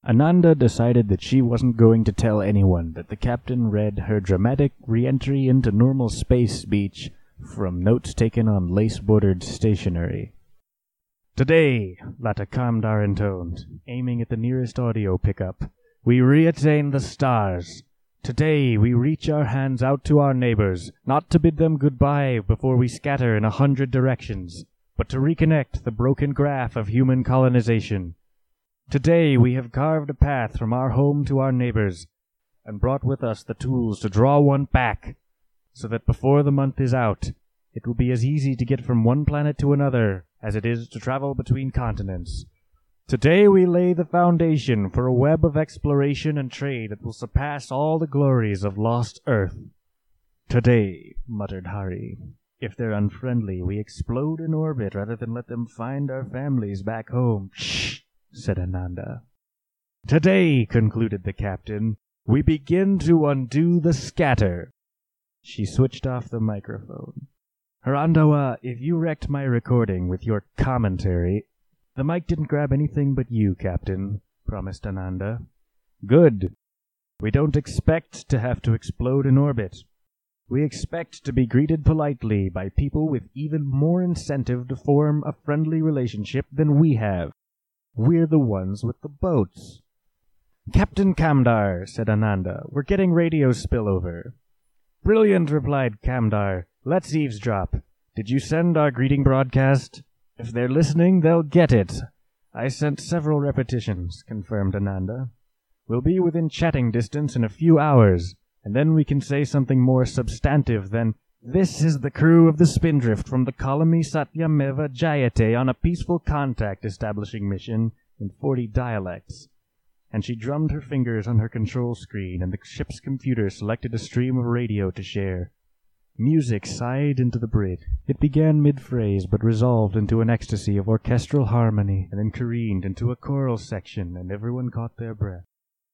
Ananda decided that she wasn't going to tell anyone that the captain read her dramatic re-entry into normal space speech from notes taken on lace-bordered stationery. "Today," Lata Kamdar intoned, aiming at the nearest audio pickup, "we re-attain the stars. Today we reach our hands out to our neighbors, not to bid them goodbye before we scatter in 100 directions, but to reconnect the broken graph of human colonization. Today we have carved a path from our home to our neighbors, and brought with us the tools to draw one back, so that before the month is out, it will be as easy to get from one planet to another as it is to travel between continents. Today we lay the foundation for a web of exploration and trade that will surpass all the glories of lost Earth." "Today," muttered Hari, "if they're unfriendly, we explode in orbit rather than let them find our families back home." "Shh!" said Ananda. "Today," concluded the captain, "we begin to undo the scatter." She switched off the microphone. "Harandawa, if you wrecked my recording with your commentary—" "The mic didn't grab anything but you, Captain," promised Ananda. "Good. We don't expect to have to explode in orbit. We expect to be greeted politely by people with even more incentive to form a friendly relationship than we have. We're the ones with the boats." "Captain Kamdar," said Ananda, "we're getting radio spillover." "Brilliant," replied Kamdar. "Let's eavesdrop. Did you send our greeting broadcast? If they're listening, they'll get it." "I sent several repetitions," confirmed Ananda. "We'll be within chatting distance in a few hours, and then we can say something more substantive than, 'This is the crew of the Spindrift from the colony Satyameva Jayate on a peaceful contact establishing mission in 40 dialects. And she drummed her fingers on her control screen, and the ship's computer selected a stream of radio to share. Music sighed into the bridge. It began mid-phrase, but resolved into an ecstasy of orchestral harmony, and then careened into a choral section, and everyone caught their breath.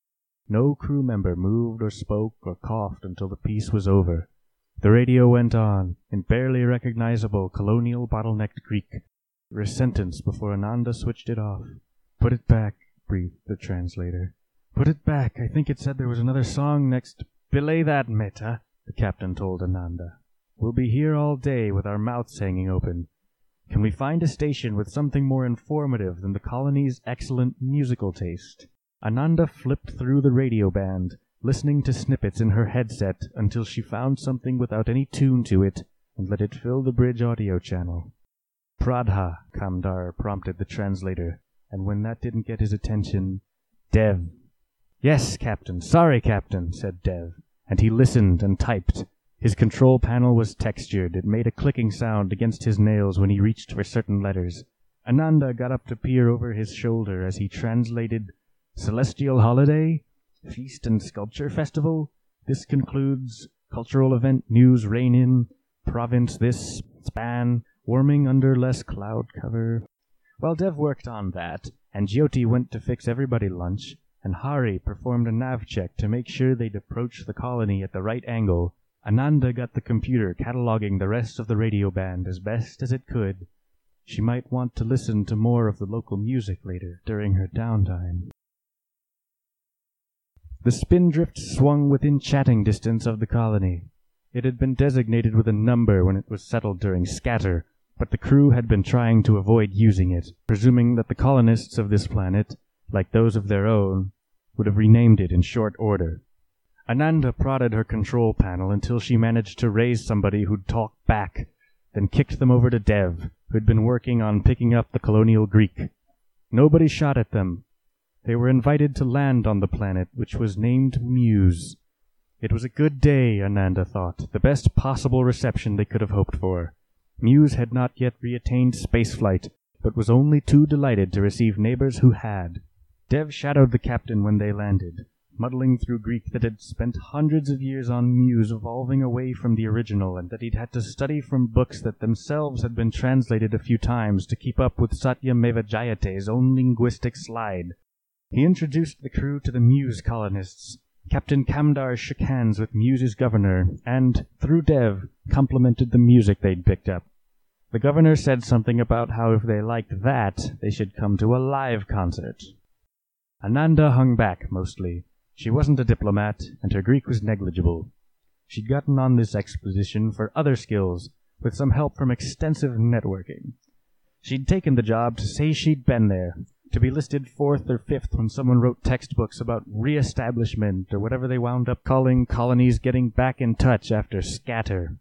No crew member moved or spoke or coughed until the piece was over. The radio went on, in barely recognizable colonial bottlenecked Greek, for a sentence before Ananda switched it off. "Put it back," breathed the translator. "Put it back. I think it said there was another song next." "Belay that, Meta," the captain told Ananda. "We'll be here all day with our mouths hanging open. Can we find a station with something more informative than the colony's excellent musical taste?" Ananda flipped through the radio band, listening to snippets in her headset until she found something without any tune to it and let it fill the bridge audio channel. "Pradha," Kamdar prompted the translator, and when that didn't get his attention, "Dev." "Yes, Captain. Sorry, Captain," said Dev, and he listened and typed. His control panel was textured. It made a clicking sound against his nails when he reached for certain letters. Ananda got up to peer over his shoulder as he translated, "Celestial holiday? Feast and sculpture festival? This concludes cultural event news rain in. Province this span. Warming under less cloud cover." While Dev worked on that, and Jyoti went to fix everybody lunch, and Hari performed a nav check to make sure they'd approach the colony at the right angle, Ananda got the computer cataloging the rest of the radio band as best as it could. She might want to listen to more of the local music later, during her downtime. The Spindrift swung within chatting distance of the colony. It had been designated with a number when it was settled during scatter, but the crew had been trying to avoid using it, presuming that the colonists of this planet, like those of their own, would have renamed it in short order. Ananda prodded her control panel until she managed to raise somebody who'd talk back, then kicked them over to Dev, who'd been working on picking up the colonial Greek. Nobody shot at them. They were invited to land on the planet, which was named Muse. It was a good day, Ananda thought, the best possible reception they could have hoped for. Muse had not yet re-attained spaceflight, but was only too delighted to receive neighbors who had. Dev shadowed the captain when they landed, muddling through Greek that had spent hundreds of years on Muse evolving away from the original, and that he'd had to study from books that themselves had been translated a few times to keep up with Satyameva Jayate's own linguistic slide. He introduced the crew to the Muse colonists. Captain Kamdar shook hands with Muse's governor, and, through Dev, complimented the music they'd picked up. The governor said something about how if they liked that, they should come to a live concert. Ananda hung back, mostly. She wasn't a diplomat, and her Greek was negligible. She'd gotten on this expedition for other skills, with some help from extensive networking. She'd taken the job to say she'd been there, to be listed 4th or 5th when someone wrote textbooks about re-establishment or whatever they wound up calling colonies getting back in touch after scatter.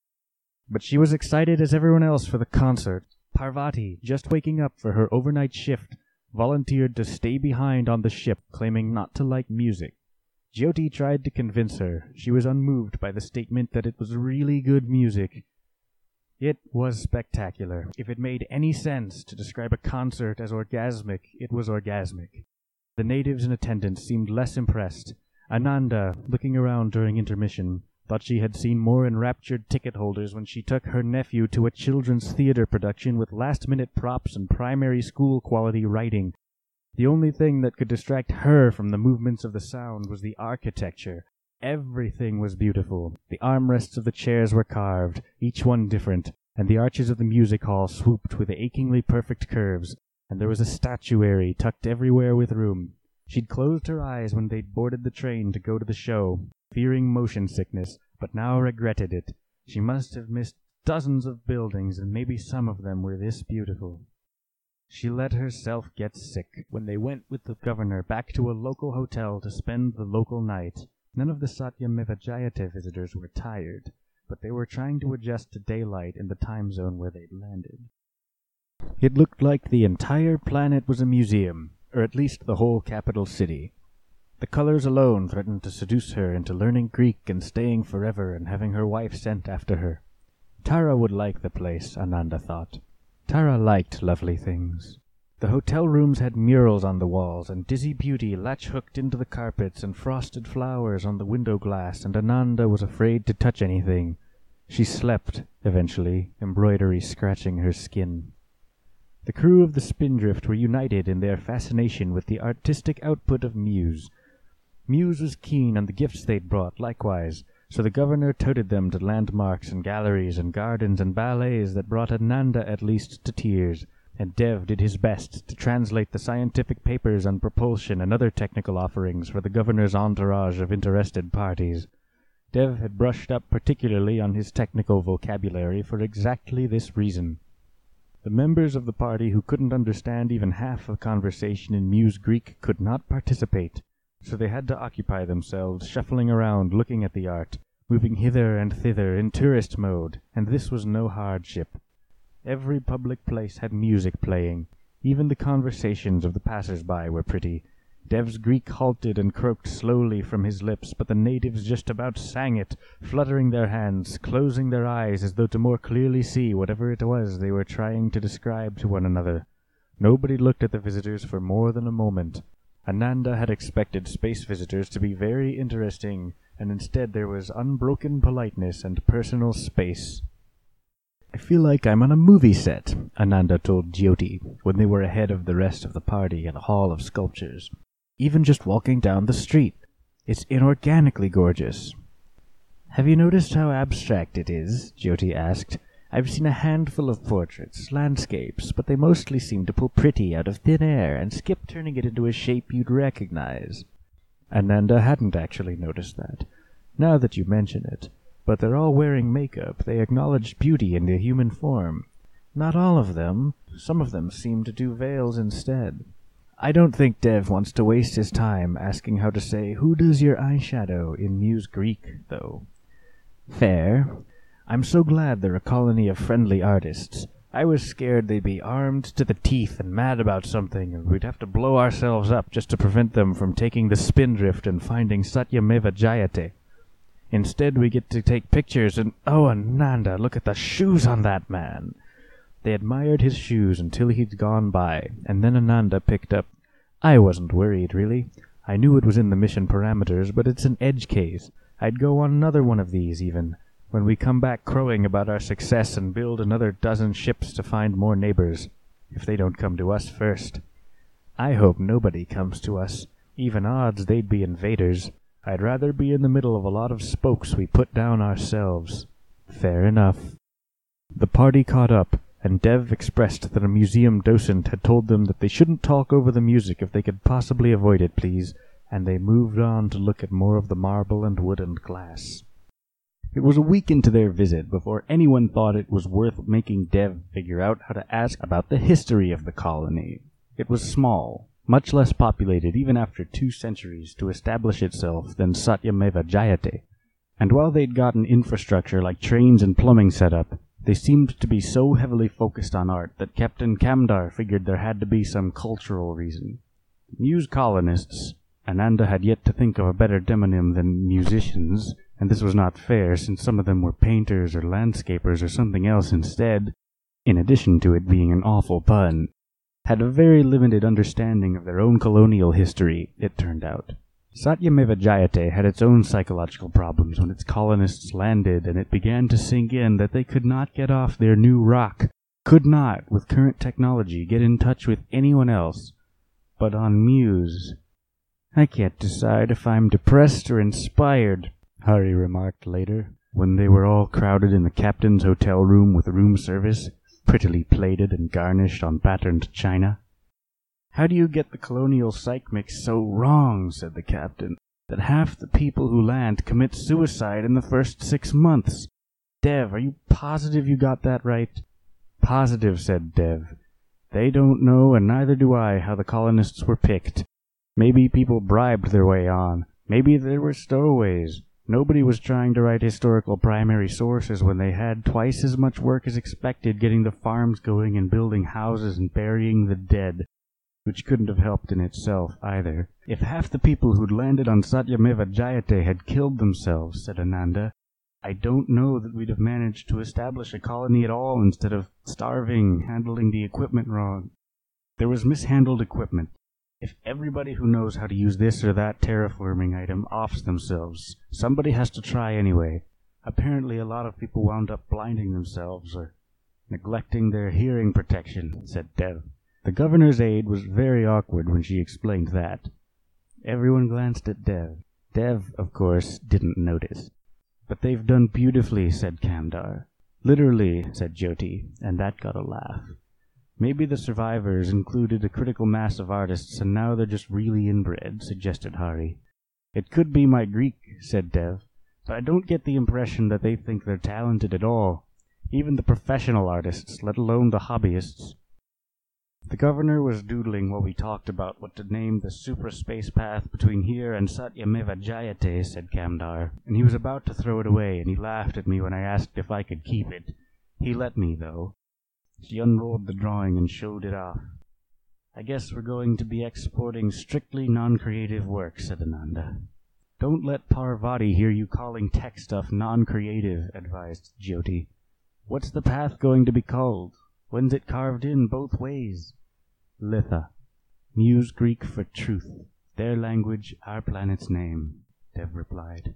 But she was excited as everyone else for the concert. Parvati, just waking up for her overnight shift, volunteered to stay behind on the ship, claiming not to like music. Jyoti tried to convince her. She was unmoved by the statement that it was really good music. It was spectacular. If it made any sense to describe a concert as orgasmic, it was orgasmic. The natives in attendance seemed less impressed. Ananda, looking around during intermission, thought she had seen more enraptured ticket holders when she took her nephew to a children's theater production with last-minute props and primary school-quality writing. The only thing that could distract her from the movements of the sound was the architecture. Everything was beautiful. The armrests of the chairs were carved, each one different, and the arches of the music hall swooped with achingly perfect curves, and there was a statuary tucked everywhere with room. She'd closed her eyes when they'd boarded the train to go to the show, fearing motion sickness, but now regretted it. She must have missed dozens of buildings, and maybe some of them were this beautiful. She let herself get sick when they went with the governor back to a local hotel to spend the local night. None of the Satyameva Jayate visitors were tired, but they were trying to adjust to daylight in the time zone where they'd landed. It looked like the entire planet was a museum, or at least the whole capital city. The colors alone threatened to seduce her into learning Greek and staying forever and having her wife sent after her. Tara would like the place, Ananda thought. Tara liked lovely things. The hotel rooms had murals on the walls, and dizzy beauty latch-hooked into the carpets, and frosted flowers on the window glass, and Ananda was afraid to touch anything. She slept, eventually, embroidery scratching her skin. The crew of the Spindrift were united in their fascination with the artistic output of Muse. Muse was keen on the gifts they'd brought, likewise, so the governor toted them to landmarks and galleries and gardens and ballets that brought Ananda at least to tears, and Dev did his best to translate the scientific papers on propulsion and other technical offerings for the governor's entourage of interested parties. Dev had brushed up particularly on his technical vocabulary for exactly this reason. The members of the party who couldn't understand even half of conversation in Muse Greek could not participate, so they had to occupy themselves shuffling around looking at the art, moving hither and thither in tourist mode, and this was no hardship. Every public place had music playing. Even the conversations of the passers-by were pretty. Dev's Greek halted and croaked slowly from his lips, but the natives just about sang it, fluttering their hands, closing their eyes as though to more clearly see whatever it was they were trying to describe to one another. Nobody looked at the visitors for more than a moment. Ananda had expected space visitors to be very interesting, and instead there was unbroken politeness and personal space. "I feel like I'm on a movie set," Ananda told Jyoti when they were ahead of the rest of the party in a hall of sculptures. "Even just walking down the street. It's inorganically gorgeous." "Have you noticed how abstract it is?" Jyoti asked. "I've seen a handful of portraits, landscapes, but they mostly seem to pull pretty out of thin air and skip turning it into a shape you'd recognize." Ananda hadn't actually noticed that, now that you mention it. But they're all wearing makeup. They acknowledged beauty in the human form. Not all of them. Some of them seem to do veils instead. I don't think Dev wants to waste his time asking how to say, "Who does your eyeshadow?" in Muse Greek, though. Fair. I'm so glad they're a colony of friendly artists. I was scared they'd be armed to the teeth and mad about something, and we'd have to blow ourselves up just to prevent them from taking the Spindrift and finding Satyameva Jayate. Instead, we get to take pictures and, oh, Ananda, look at the shoes on that man. They admired his shoes until he'd gone by, and then Ananda picked up. I wasn't worried, really. I knew it was in the mission parameters, but it's an edge case. I'd go on another one of these, even, when we come back crowing about our success and build another dozen ships to find more neighbors, if they don't come to us first. I hope nobody comes to us. Even odds they'd be invaders. I'd rather be in the middle of a lot of spokes we put down ourselves. Fair enough. The party caught up, and Dev expressed that a museum docent had told them that they shouldn't talk over the music if they could possibly avoid it, please, and they moved on to look at more of the marble and wood and glass. It was a week into their visit before anyone thought it was worth making Dev figure out how to ask about the history of the colony. It was small, much less populated even after 2 centuries to establish itself than Satyameva Jayate, and while they'd gotten infrastructure like trains and plumbing set up, they seemed to be so heavily focused on art that Captain Kamdar figured there had to be some cultural reason. Muse colonists, Ananda had yet to think of a better demonym than musicians, and this was not fair since some of them were painters or landscapers or something else instead, in addition to it being an awful pun, had a very limited understanding of their own colonial history, it turned out. Satyameva Jayate had its own psychological problems when its colonists landed, and it began to sink in that they could not get off their new rock, could not, with current technology, get in touch with anyone else. But on Muse, "I can't decide if I'm depressed or inspired," Hari remarked later, when they were all crowded in the captain's hotel room with room service, prettily plated and garnished on patterned china. "How do you get the colonial psych mix so wrong," said the captain, "that half the people who land commit suicide in the first 6 months? Dev, are you positive you got that right?" "Positive," said Dev. "They don't know, and neither do I, how the colonists were picked. Maybe people bribed their way on. Maybe there were stowaways. Nobody was trying to write historical primary sources when they had twice as much work as expected getting the farms going and building houses and burying the dead, which couldn't have helped in itself either. If half the people who'd landed on Satyameva Jayate had killed themselves," said Ananda, "I don't know that we'd have managed to establish a colony at all instead of starving, handling the equipment wrong. There was mishandled equipment. If everybody who knows how to use this or that terraforming item offs themselves, somebody has to try anyway. Apparently a lot of people wound up blinding themselves or neglecting their hearing protection," said Dev. The governor's aide was very awkward when she explained that. Everyone glanced at Dev. Dev, of course, didn't notice. "But they've done beautifully," said Kamdar. "Literally," said Jyoti, and that got a laugh. "Maybe the survivors included a critical mass of artists, and now they're just really inbred," suggested Hari. "It could be my Greek," said Dev, "but I don't get the impression that they think they're talented at all. Even the professional artists, let alone the hobbyists." The governor was doodling while we talked about what to name the supra-space path between here and Satyameva Jayate, said Kamdar, and he was about to throw it away, and he laughed at me when I asked if I could keep it. He let me, though. She unrolled the drawing and showed it off. "I guess we're going to be exporting strictly non-creative work," said Ananda. "Don't let Parvati hear you calling tech stuff non-creative," advised Jyoti. "What's the path going to be called? When's it carved in both ways?" "Litha. Muse Greek for truth. Their language, our planet's name," Dev replied.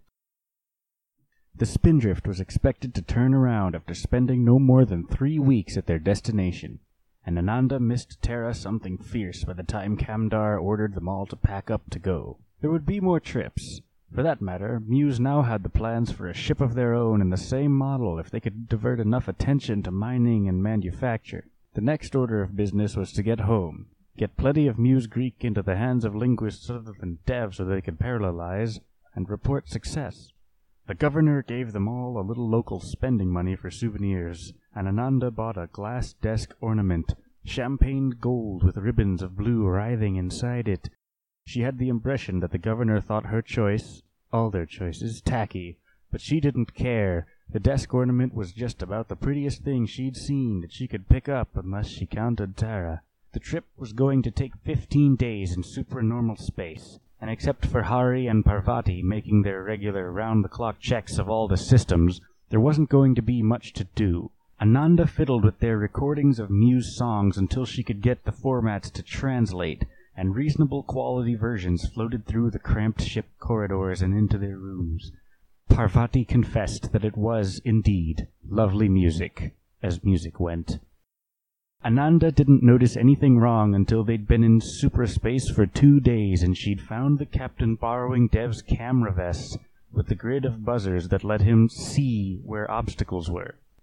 The Spindrift was expected to turn around after spending no more than 3 weeks at their destination, and Ananda missed Terra something fierce by the time Kamdar ordered them all to pack up to go. There would be more trips. For that matter, Muse now had the plans for a ship of their own in the same model if they could divert enough attention to mining and manufacture. The next order of business was to get home, get plenty of Muse Greek into the hands of linguists other than Dev so they could parallelize, and report success. The governor gave them all a little local spending money for souvenirs, and Ananda bought a glass desk ornament, champagne gold with ribbons of blue writhing inside it. She had the impression that the governor thought her choice, all their choices, tacky, but she didn't care. The desk ornament was just about the prettiest thing she'd seen that she could pick up unless she counted Tara. The trip was going to take 15 days in supranormal space, and except for Hari and Parvati making their regular round-the-clock checks of all the systems, there wasn't going to be much to do. Ananda fiddled with their recordings of Muse songs until she could get the formats to translate, and reasonable quality versions floated through the cramped ship corridors and into their rooms. Parvati confessed that it was, indeed, lovely music, as music went. Ananda didn't notice anything wrong until they'd been in superspace for 2 days and she'd found the captain borrowing Dev's camera vests with the grid of buzzers that let him see where obstacles were.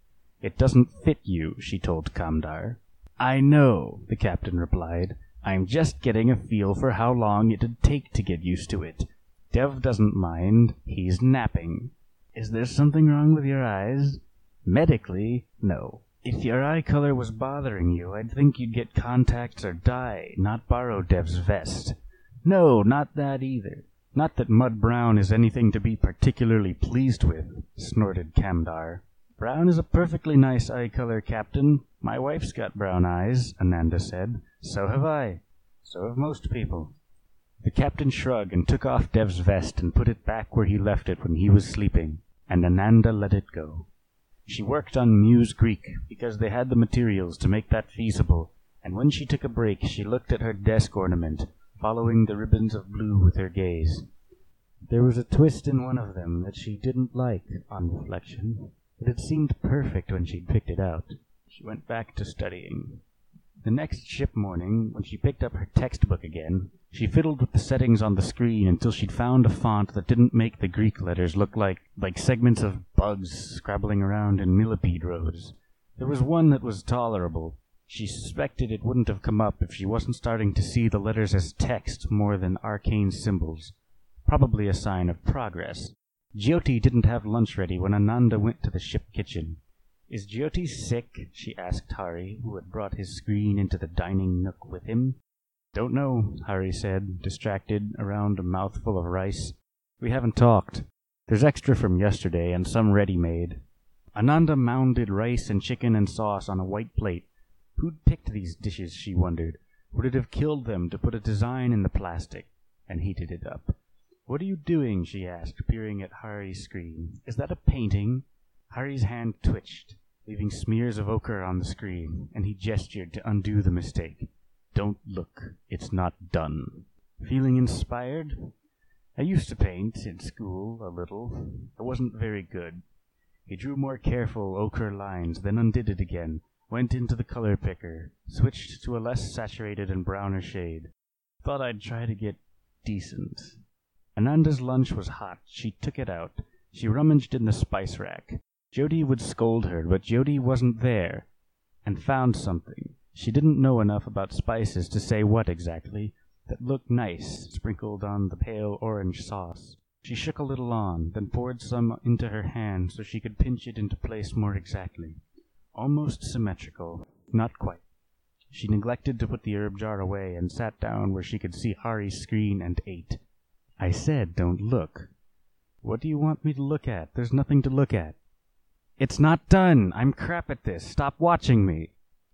It doesn't fit you, she told Kamdar. I know, the captain replied. I'm just getting a feel for how long it'd take to get used to it. Dev doesn't mind. He's napping. Is there something wrong with your eyes? Medically, no. If your eye color was bothering you, I'd think you'd get contacts or dye, not borrow Dev's vest. No, not that either. Not that mud brown is anything to be particularly pleased with, snorted Kamdar. Brown is a perfectly nice eye color, Captain. My wife's got brown eyes, Ananda said. So have I. So have most people. The captain shrugged and took off Dev's vest and put it back where he left it when he was sleeping, and Ananda let it go. She worked on Muse Greek because they had the materials to make that feasible, and when she took a break she looked at her desk ornament, following the ribbons of blue with her gaze. There was a twist in one of them that she didn't like, on reflection. It had seemed perfect when she'd picked it out. She went back to studying. The next ship morning, when she picked up her textbook again, she fiddled with the settings on the screen until she'd found a font that didn't make the Greek letters look like segments of bugs scrabbling around in millipede rows. There was one that was tolerable. She suspected it wouldn't have come up if she wasn't starting to see the letters as text more than arcane symbols. Probably a sign of progress. Jyoti didn't have lunch ready when Ananda went to the ship kitchen. Is Jyoti sick? She asked Hari, who had brought his screen into the dining nook with him. Don't know, Hari said, distracted around a mouthful of rice. We haven't talked. There's extra from yesterday and some ready-made. Ananda mounded rice and chicken and sauce on a white plate. Who'd picked these dishes, she wondered. Would it have killed them to put a design in the plastic? And heated it up. What are you doing? She asked, peering at Hari's screen. Is that a painting? Hari's hand twitched, leaving smears of ochre on the screen, and he gestured to undo the mistake. Don't look. It's not done. Feeling inspired? I used to paint in school a little. I wasn't very good. He drew more careful ochre lines, then undid it again, went into the color picker, switched to a less saturated and browner shade. Thought I'd try to get decent. Ananda's lunch was hot. She took it out. She rummaged in the spice rack. Jyoti would scold her, but Jyoti wasn't there, and found something. She didn't know enough about spices to say what exactly, that looked nice, sprinkled on the pale orange sauce. She shook a little on, then poured some into her hand so she could pinch it into place more exactly. Almost symmetrical. Not quite. She neglected to put the herb jar away and sat down where she could see Hari's screen and ate. I said don't look. What do you want me to look at? There's nothing to look at. It's not done. I'm crap at this. Stop watching me.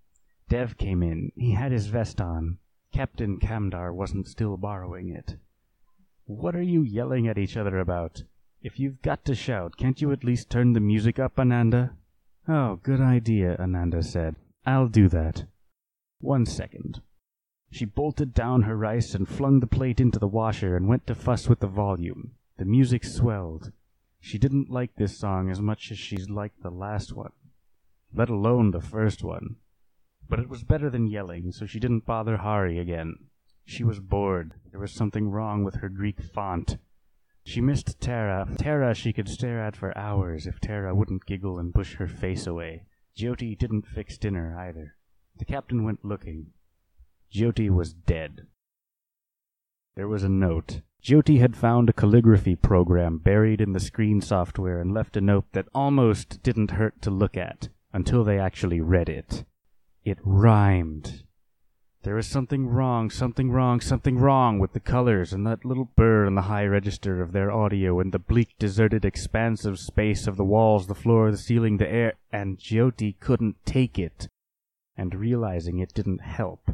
Dev came in. He had his vest on. Captain Kamdar wasn't still borrowing it. What are you yelling at each other about? If you've got to shout, can't you at least turn the music up, Ananda? Oh, good idea, Ananda said. I'll do that. 1 second. She bolted down her rice and flung the plate into the washer and went to fuss with the volume. The music swelled. She didn't like this song as much as she's liked the last one, let alone the first one. But it was better than yelling, so she didn't bother Hari again. She was bored. There was something wrong with her Greek font. She missed Tara. Tara she could stare at for hours if Tara wouldn't giggle and push her face away. Jyoti didn't fix dinner either. The captain went looking. Jyoti was dead. There was a note. Jyoti had found a calligraphy program buried in the screen software and left a note that almost didn't hurt to look at until they actually read it. It rhymed. There was something wrong with the colors and that little burr in the high register of their audio and the bleak, deserted, expansive space of the walls, the floor, the ceiling, the air, and Jyoti couldn't take it, and realizing it didn't help.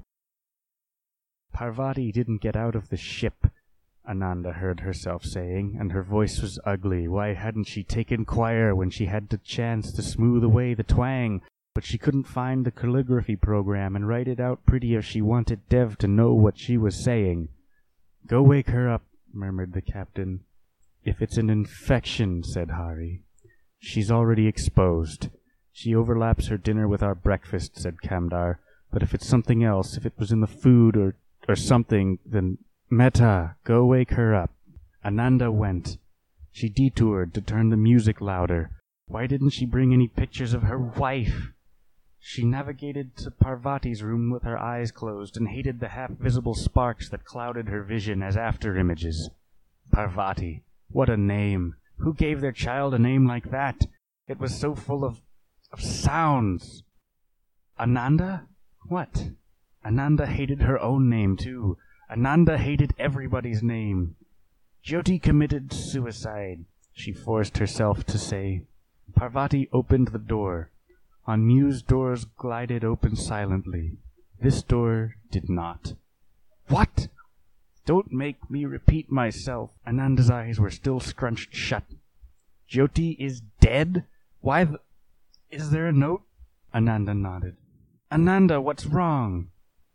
Parvati didn't get out of the ship, Ananda heard herself saying, and her voice was ugly. Why hadn't she taken choir when she had the chance to smooth away the twang? But she couldn't find the calligraphy program and write it out pretty if she wanted Dev to know what she was saying. Go wake her up, murmured the captain. If it's an infection, said Hari. She's already exposed. She overlaps her dinner with our breakfast, said Kamdar. But if it's something else, if it was in the food or something, then Meta, go wake her up. Ananda went. She detoured to turn the music louder. Why didn't she bring any pictures of her wife? She navigated to Parvati's room with her eyes closed and hated the half-visible sparks that clouded her vision as after-images. Parvati. What a name. Who gave their child a name like that? It was so full of sounds. Ananda? What? Ananda hated her own name, too. Ananda hated everybody's name. Jyoti committed suicide, she forced herself to say. Parvati opened the door. Unused doors glided open silently. This door did not. What? Don't make me repeat myself. Ananda's eyes were still scrunched shut. Jyoti is dead? Why Is there a note? Ananda nodded. Ananda, what's wrong?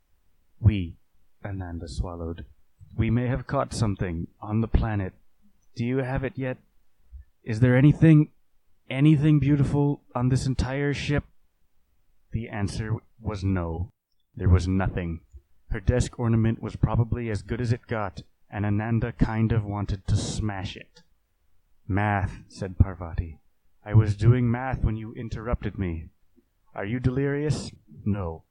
Ananda swallowed. We may have caught something on the planet. Do you have it yet? Is there anything beautiful on this entire ship? The answer was no. There was nothing. Her desk ornament was probably as good as it got, and Ananda kind of wanted to smash it. Math, said Parvati. I was doing math when you interrupted me. Are you delirious? No,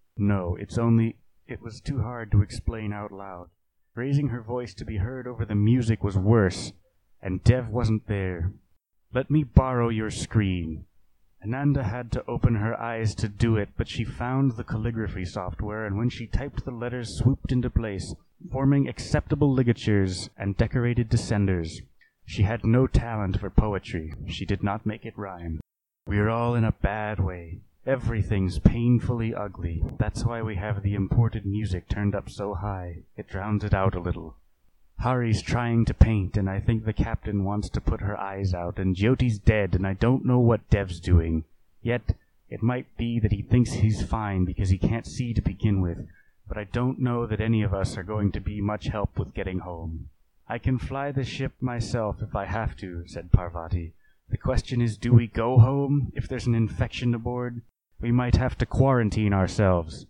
it was too hard to explain out loud. Raising her voice to be heard over the music was worse, and Dev wasn't there. Let me borrow your screen. Ananda had to open her eyes to do it, but she found the calligraphy software, and when she typed, the letters swooped into place, forming acceptable ligatures and decorated descenders. She had no talent for poetry. She did not make it rhyme. We're all in a bad way. Everything's painfully ugly. That's why we have the imported music turned up so high. It drowns it out a little. Hari's trying to paint, and I think the captain wants to put her eyes out, and Jyoti's dead, and I don't know what Dev's doing. Yet, it might be that he thinks he's fine because he can't see to begin with, but I don't know that any of us are going to be much help with getting home. I can fly the ship myself if I have to, said Parvati. The question is, do we go home if there's an infection aboard? We might have to quarantine ourselves.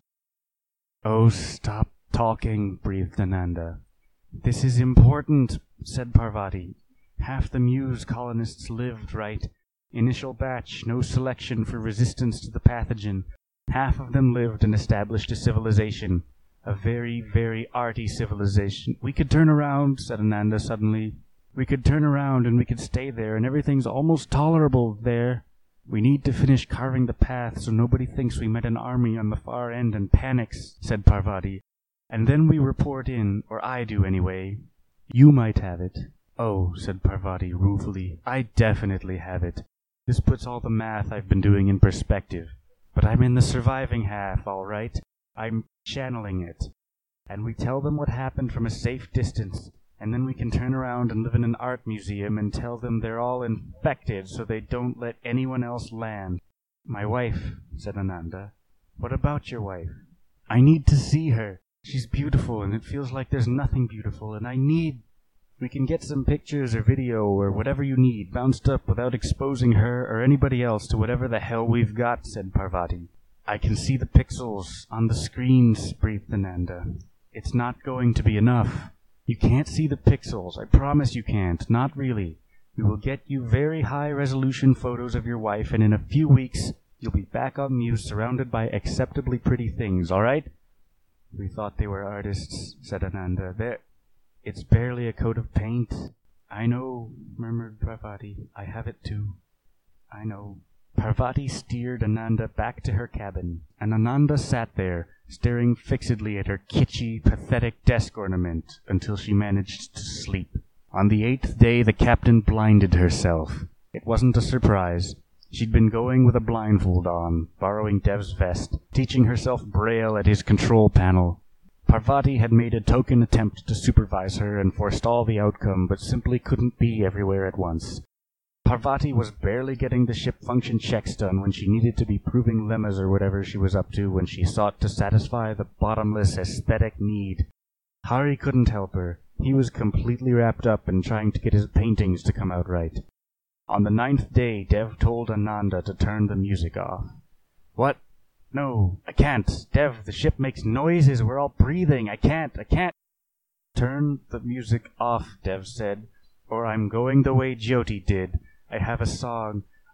Oh, stop talking, breathed Ananda. This is important, said Parvati. Half the Muse colonists lived, right? Initial batch, no selection for resistance to the pathogen. Half of them lived and established a civilization. A very, very arty civilization. We could turn around, said Ananda suddenly. We could turn around and we could stay there, and everything's almost tolerable there. We need to finish carving the path so nobody thinks we met an army on the far end and panics, said Parvati. And then we report in, or I do anyway. You might have it. Oh, said Parvati ruefully, I definitely have it. This puts all the math I've been doing in perspective. But I'm in the surviving half, all right. I'm channeling it. And we tell them what happened from a safe distance, and then we can turn around and live in an art museum and tell them they're all infected so they don't let anyone else land. My wife, said Ananda. What about your wife? I need to see her. She's beautiful, and it feels like there's nothing beautiful, and we can get some pictures or video or whatever you need bounced up without exposing her or anybody else to whatever the hell we've got, said Parvati. I can see the pixels on the screens, breathed Ananda. It's not going to be enough. You can't see the pixels. I promise you can't. Not really. We will get you very high-resolution photos of your wife, and in a few weeks you'll be back on Muse surrounded by acceptably pretty things, all right? We thought they were artists, said Ananda. It's barely a coat of paint. I know, murmured Parvati. I have it too. I know. Parvati steered Ananda back to her cabin, and Ananda sat there, staring fixedly at her kitschy, pathetic desk ornament until she managed to sleep. On the 8th day, the captain blinded herself. It wasn't a surprise. She'd been going with a blindfold on, borrowing Dev's vest, teaching herself Braille at his control panel. Parvati had made a token attempt to supervise her and forestall the outcome, but simply couldn't be everywhere at once. Parvati was barely getting the ship function checks done when she needed to be proving lemmas or whatever she was up to when she sought to satisfy the bottomless aesthetic need. Hari couldn't help her. He was completely wrapped up in trying to get his paintings to come out right. On the 9th day, Dev told Ananda to turn the music off. What? No, I can't. Dev, the ship makes noises. We're all breathing. I can't. Turn the music off, Dev said, or I'm going the way Jyoti did. I have a song.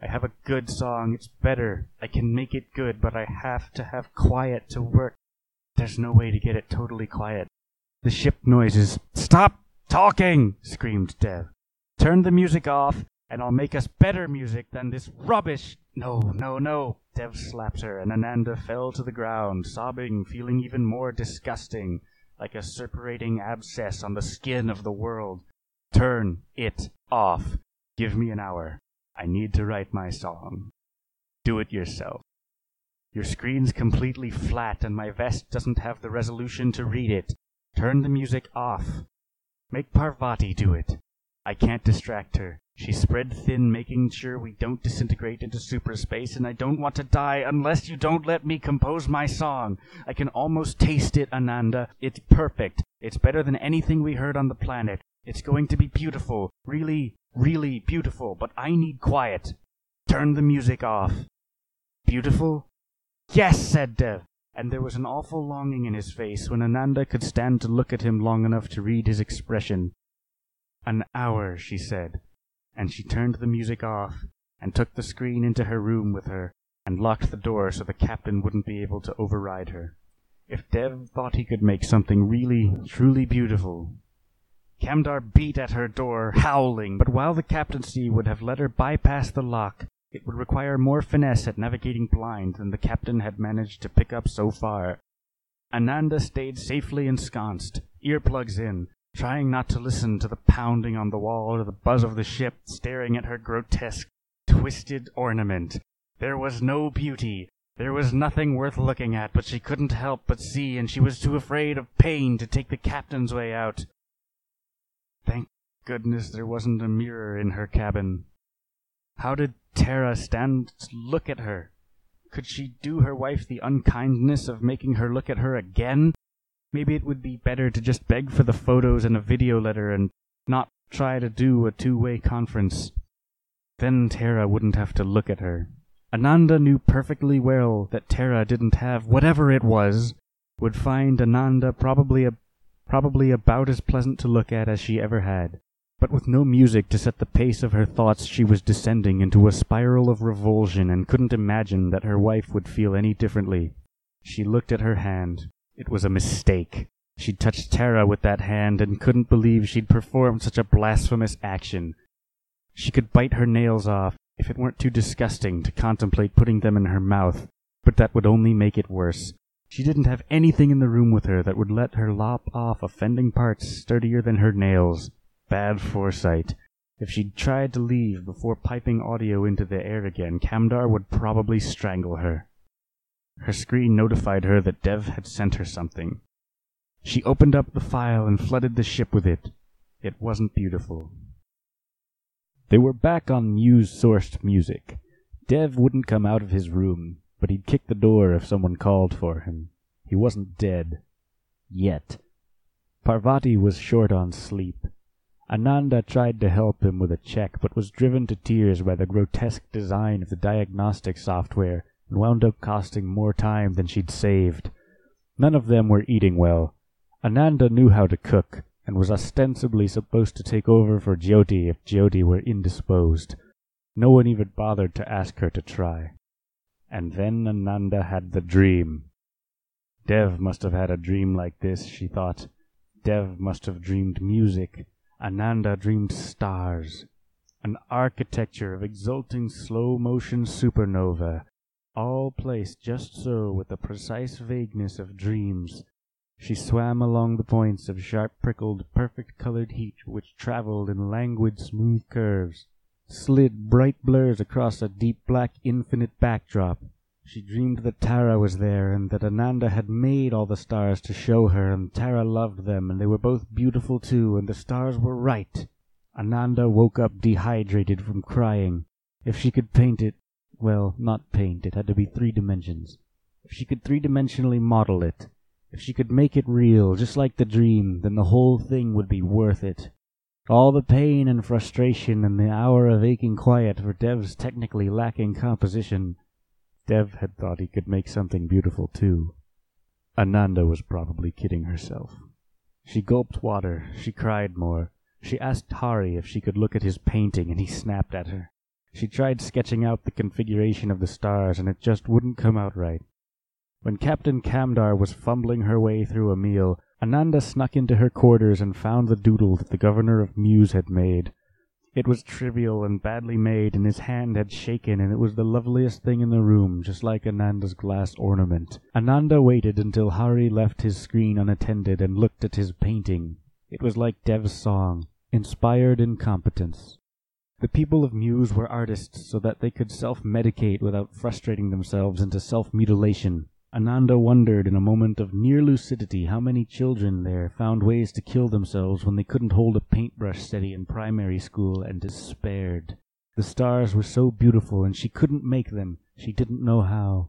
I have a good song. It's better. I can make it good, but I have to have quiet to work. There's no way to get it totally quiet. The ship noises. Stop talking, screamed Dev. Turn the music off, and I'll make us better music than this rubbish. No. Dev slapped her, and Ananda fell to the ground, sobbing, feeling even more disgusting, like a suppurating abscess on the skin of the world. Turn it off. Give me an hour. I need to write my song. Do it yourself. Your screen's completely flat, and my vest doesn't have the resolution to read it. Turn the music off. Make Parvati do it. I can't distract her. She's spread thin, making sure we don't disintegrate into superspace, and I don't want to die unless you don't let me compose my song. I can almost taste it, Ananda. It's perfect. It's better than anything we heard on the planet. It's going to be beautiful. Really, really beautiful. But I need quiet. Turn the music off. Beautiful? Yes, said Dev. And there was an awful longing in his face when Ananda could stand to look at him long enough to read his expression. An hour, she said, and she turned the music off, and took the screen into her room with her, and locked the door so the captain wouldn't be able to override her. If Dev thought he could make something really, truly beautiful... Kamdar beat at her door, howling, but while the captaincy would have let her bypass the lock, it would require more finesse at navigating blind than the captain had managed to pick up so far. Ananda stayed safely ensconced, earplugs in, trying not to listen to the pounding on the wall or the buzz of the ship, staring at her grotesque, twisted ornament. There was no beauty. There was nothing worth looking at, but she couldn't help but see, and she was too afraid of pain to take the captain's way out. Thank goodness there wasn't a mirror in her cabin. How did Tara stand to look at her? Could she do her wife the unkindness of making her look at her again? Maybe it would be better to just beg for the photos and a video letter and not try to do a two-way conference. Then Tara wouldn't have to look at her. Ananda knew perfectly well that Tara didn't have whatever it was, would find Ananda probably about as pleasant to look at as she ever had. But with no music to set the pace of her thoughts, she was descending into a spiral of revulsion and couldn't imagine that her wife would feel any differently. She looked at her hand. It was a mistake. She'd touched Tara with that hand and couldn't believe she'd performed such a blasphemous action. She could bite her nails off if it weren't too disgusting to contemplate putting them in her mouth, but that would only make it worse. She didn't have anything in the room with her that would let her lop off offending parts sturdier than her nails. Bad foresight. If she'd tried to leave before piping audio into the air again, Kamdar would probably strangle her. Her screen notified her that Dev had sent her something. She opened up the file and flooded the ship with it. It wasn't beautiful. They were back on news-sourced music. Dev wouldn't come out of his room, but he'd kick the door if someone called for him. He wasn't dead. Yet. Parvati was short on sleep. Ananda tried to help him with a check, but was driven to tears by the grotesque design of the diagnostic software, and wound up costing more time than she'd saved. None of them were eating well. Ananda knew how to cook, and was ostensibly supposed to take over for Jyoti if Jyoti were indisposed. No one even bothered to ask her to try. And then Ananda had the dream. Dev must have had a dream like this, she thought. Dev must have dreamed music. Ananda dreamed stars. An architecture of exulting slow-motion supernova, all placed just so with the precise vagueness of dreams. She swam along the points of sharp-prickled, perfect-colored heat which travelled in languid, smooth curves, slid bright blurs across a deep black infinite backdrop. She dreamed that Tara was there, and that Ananda had made all the stars to show her, and Tara loved them, and they were both beautiful too, and the stars were right. Ananda woke up dehydrated from crying. If she could paint it, well, not paint, it had to be 3 dimensions. If she could 3-dimensionally model it, if she could make it real, just like the dream, then the whole thing would be worth it. All the pain and frustration and the hour of aching quiet for Dev's technically lacking composition. Dev had thought he could make something beautiful too. Ananda was probably kidding herself. She gulped water. She cried more. She asked Hari if she could look at his painting, and he snapped at her. She tried sketching out the configuration of the stars, and it just wouldn't come out right. When Captain Kamdar was fumbling her way through a meal, Ananda snuck into her quarters and found the doodle that the governor of Muse had made. It was trivial and badly made, and his hand had shaken, and it was the loveliest thing in the room, just like Ananda's glass ornament. Ananda waited until Hari left his screen unattended and looked at his painting. It was like Dev's song, inspired incompetence. The people of Muse were artists so that they could self-medicate without frustrating themselves into self-mutilation. Ananda wondered in a moment of near lucidity how many children there found ways to kill themselves when they couldn't hold a paintbrush steady in primary school and despaired. The stars were so beautiful and she couldn't make them. She didn't know how.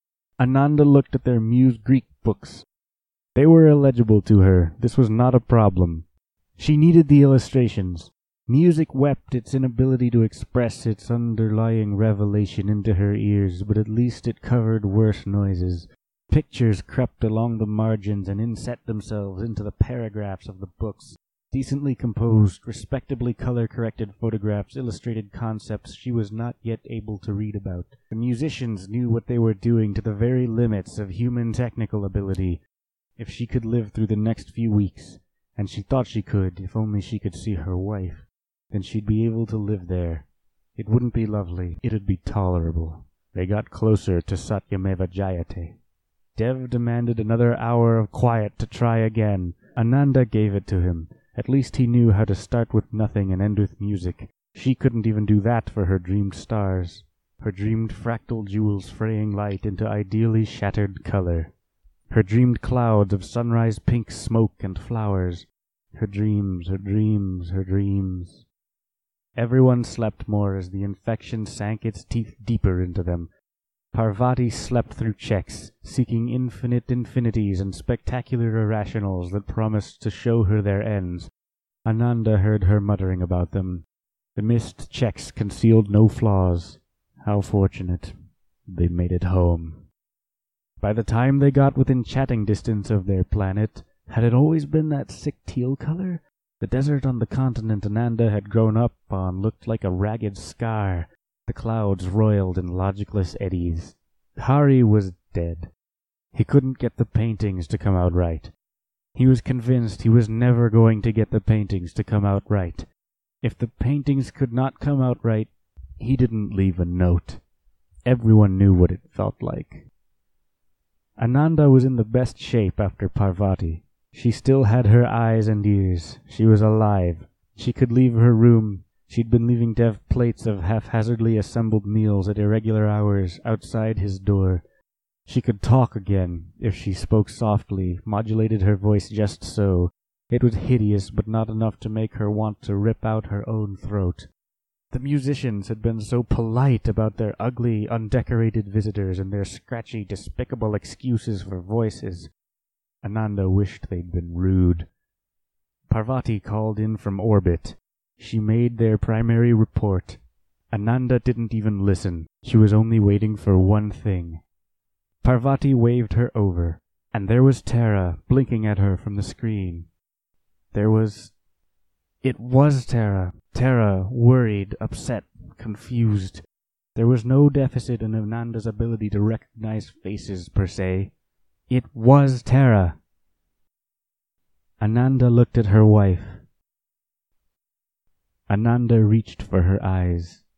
Ananda looked at their Muse Greek books. They were illegible to her. This was not a problem. She needed the illustrations. Music wept its inability to express its underlying revelation into her ears, but at least it covered worse noises. Pictures crept along the margins and inset themselves into the paragraphs of the books. Decently composed, respectably color-corrected photographs illustrated concepts she was not yet able to read about. The musicians knew what they were doing to the very limits of human technical ability. If she could live through the next few weeks, and she thought she could, if only she could see her wife, then she'd be able to live there. It wouldn't be lovely, it'd be tolerable. They got closer to Satyameva Jayate. Dev demanded another hour of quiet to try again. Ananda gave it to him. At least he knew how to start with nothing and end with music. She couldn't even do that for her dreamed stars, her dreamed fractal jewels fraying light into ideally shattered color, her dreamed clouds of sunrise pink smoke and flowers, her dreams, her dreams, her dreams. Everyone slept more as the infection sank its teeth deeper into them. Parvati slept through checks, seeking infinite infinities and spectacular irrationals that promised to show her their ends. Ananda heard her muttering about them. The missed checks concealed no flaws. How fortunate. They made it home. By the time they got within chatting distance of their planet, had it always been that sick teal color? The desert on the continent Ananda had grown up on looked like a ragged scar. The clouds roiled in logicless eddies. Hari was dead. He couldn't get the paintings to come out right. He was convinced he was never going to get the paintings to come out right. If the paintings could not come out right, he didn't leave a note. Everyone knew what it felt like. Ananda was in the best shape after Parvati. She still had her eyes and ears. She was alive. She could leave her room. She'd been leaving Dev plates of haphazardly assembled meals at irregular hours outside his door. She could talk again, if she spoke softly, modulated her voice just so. It was hideous, but not enough to make her want to rip out her own throat. The musicians had been so polite about their ugly, undecorated visitors and their scratchy, despicable excuses for voices. Ananda wished they'd been rude. Parvati called in from orbit. She made their primary report. Ananda didn't even listen. She was only waiting for one thing. Parvati waved her over, and there was Tara blinking at her from the screen. It was Tara. Tara, worried, upset, confused. There was no deficit in Ananda's ability to recognize faces, per se. It was Tara. Ananda looked at her wife. Ananda reached for her eyes.